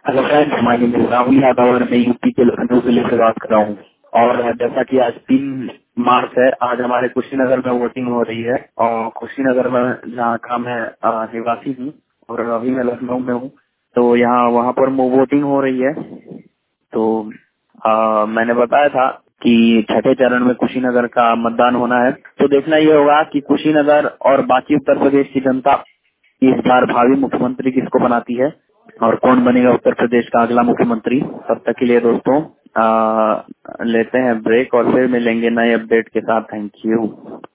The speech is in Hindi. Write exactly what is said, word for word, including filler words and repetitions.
Hello friends, my name is Rahul Yadav और मैं यूपी के लखनऊ जिले से बात कर रहा हूँ। और जैसा कि आज तीन मार्च है, आज हमारे कुशीनगर में वोटिंग हो रही है। और कुशीनगर में जहाँ का मैं अ, निवासी हूँ और अभी मैं लखनऊ में हूँ, तो यहाँ वहाँ पर वोटिंग हो रही है। तो आ, मैंने बताया था कि छठे चरण में कुशीनगर का मतदान होना है। तो देखना ये होगा कि कुशीनगर और बाकी उत्तर प्रदेश की जनता इस बार भावी मुख्यमंत्री किसको बनाती है और कौन बनेगा उत्तर प्रदेश का अगला मुख्यमंत्री। तब तक के लिए दोस्तों आ, लेते हैं ब्रेक और फिर मिलेंगे नए अपडेट के साथ। Thank you.